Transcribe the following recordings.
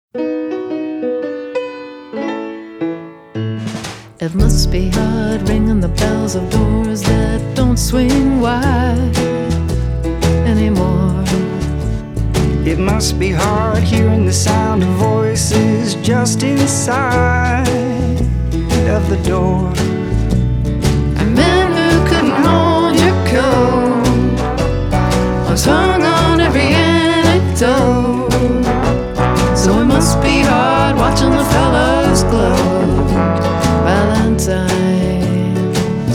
It must be hard ringing the bells of doors that don't swing wide anymore. It must be hard hearing the sound of voices just inside of the door. And men who couldn't hold your coat was hung on every anecdote. So it must be hard watching the fellas gloat. Valentine's.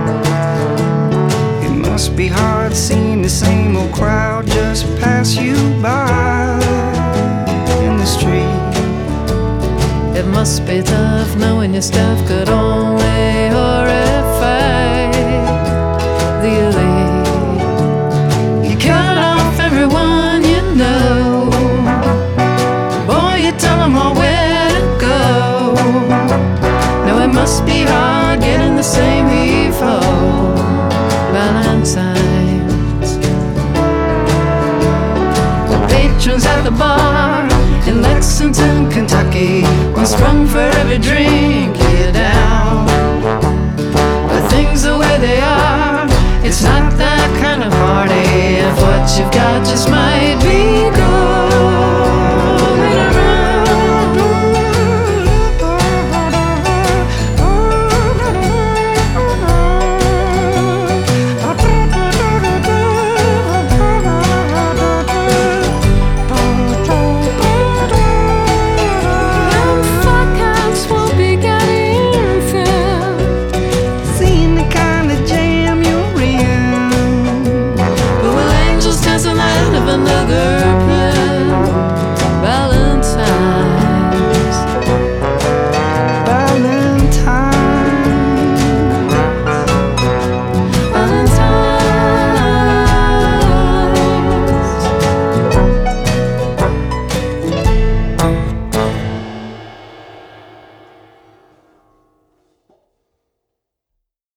It must be hard seeing the same old crowd just pass you by in the street. It must be tough knowing your stuff could only horrify the elite. You cut off everyone you know. Boy, you tell them all where to go. No, it must be hard getting the same heave-ho Valentine's. The patrons at the bar in Lexington, Kentucky, must run for every drink you're down. But things the way they are, it's not that kind of party. If what you've got just